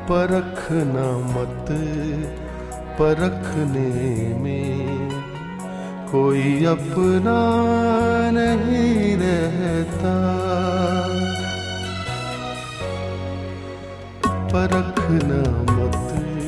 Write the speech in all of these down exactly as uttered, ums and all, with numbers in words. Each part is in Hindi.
परखना मत, परखने में कोई अपना नहीं रहता। परखना मत,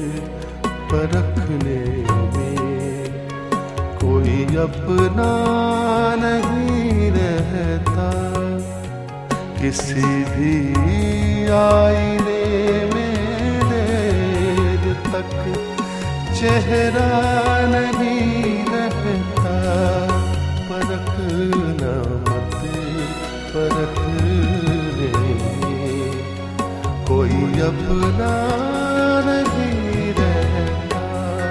परखने में कोई अपना नहीं रहता। किसी भी आईने में देर तक चेहरा नहीं रहता। परखना मत, परखने में कोई अपना नहीं रहता।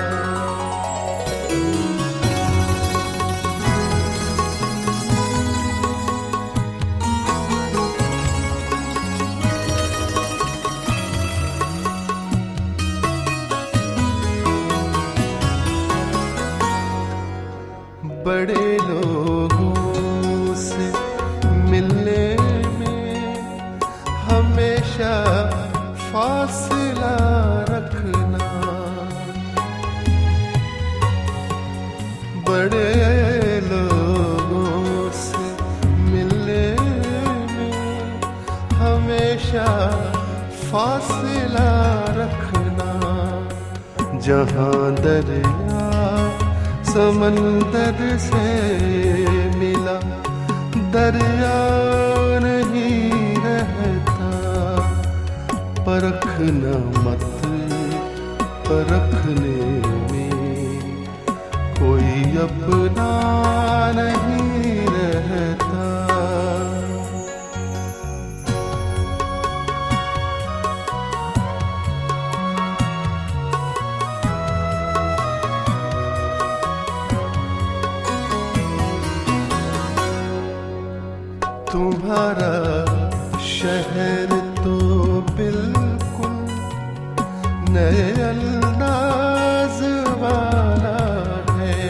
बड़े लोगों से मिलने में हमेशा फासला रखना। बड़े लोगों से मिलने में हमेशा फासला रखना। जहाँ दरिया समंदर से मिला, दरिया नहीं रहता। परखना मत, परखने में कोई अपना नहीं रहता। तुम्हारा शहर तो बिल्कुल नए अंदाज वाला है।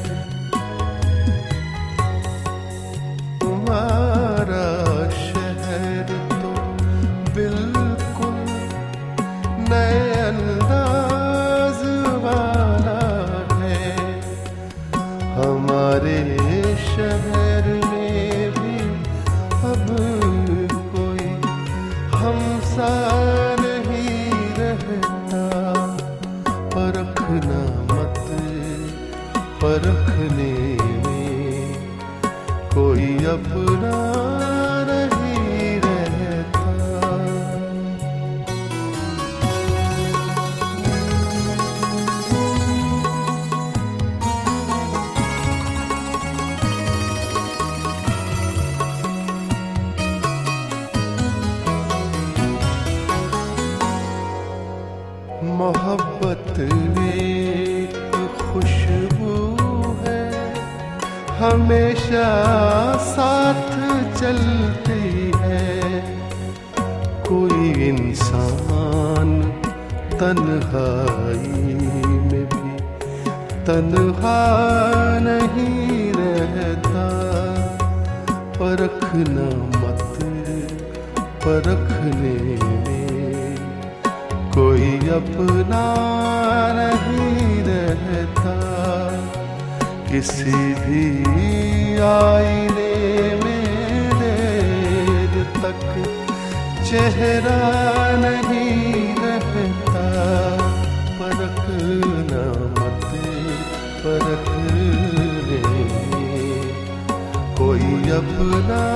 तुम्हारा शहर तो बिल्कुल नए अंदाज वाला है। हमारे शहर में भी अब कोई हमसा नहीं रहता। परखना मत, परखने में कोई अपना नहीं रहता। मोहब्बत एक खुशबू है, हमेशा साथ चलती है। कोई इंसान तन्हाई में भी तन्हा नहीं रहता। परखना मत, परखने में कोई अपना नहीं रहता। किसी भी आईने में देर तक चेहरा नहीं रहता। परखना मत, परखने में कोई अपना